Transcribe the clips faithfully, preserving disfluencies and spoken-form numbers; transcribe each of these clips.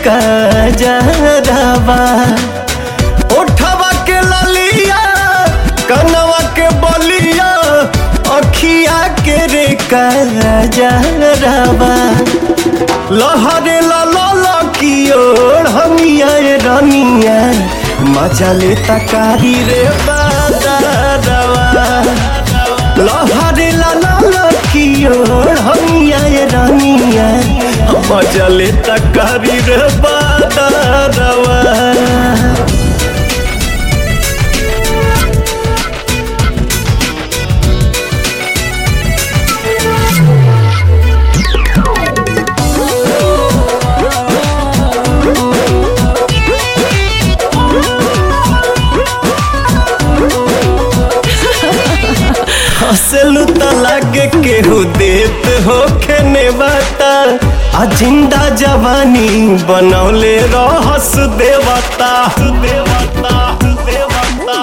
कजरवा ओठवा के ललिया कनवा के बलिया अखिया के रे कजरवा लहरे लाला की ओर हमिया रनिया मजा लेता कारी रे बादरवा लहरे लाला की ओर हमिया रनिया मजा लेता कारी रे बादरवा। हंसलू त लागे केहू देत होखे ने बाता आ जिंदा जवानी बनौले रहस देवता देवता देवता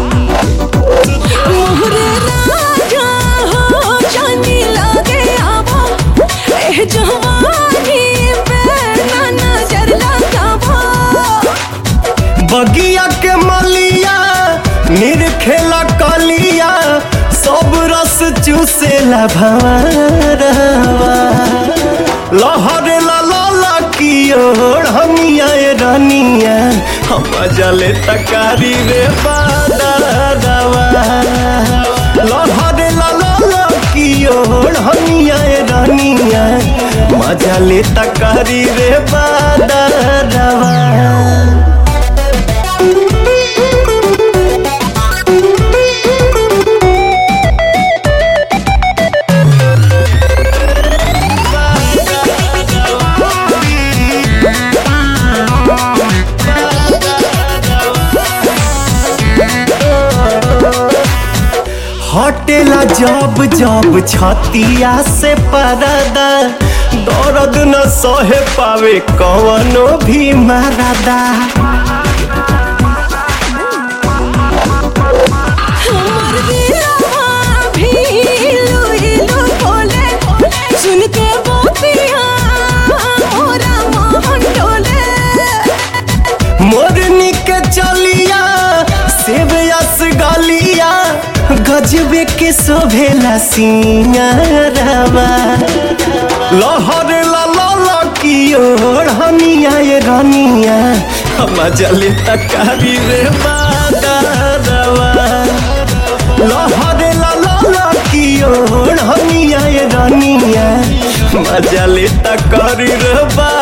मोहरे राजा हो जानी लागे आवा एह जवानी पे ना नजर लगावा बगिया के मलिया निरखेला कलिया सब रस चूसेला भंवरवा लहरे लाला की ओर हमिया रनिया हम जले तकारी रे बादरवा लहरे लाला की ओर हमिया रनिया मजा ले तकारी रे बादरवा। हटेला जब जब छतिया से परदा दर्द न सहे पावे कवनो भी मरदा हमर दिलवा भी इलू इलू बोले सुन के बातिया मोरा मन डोले मोरनी के चलिया सेब यस गलिया गजबे के शोभेला सिंगारवा लहरे लाला की ओर हमिया रनिया मजा ले तकारी रे बादरवा लहरे लाला की ओर हमिया रनिया मजा ले तकारी रे बादरवा।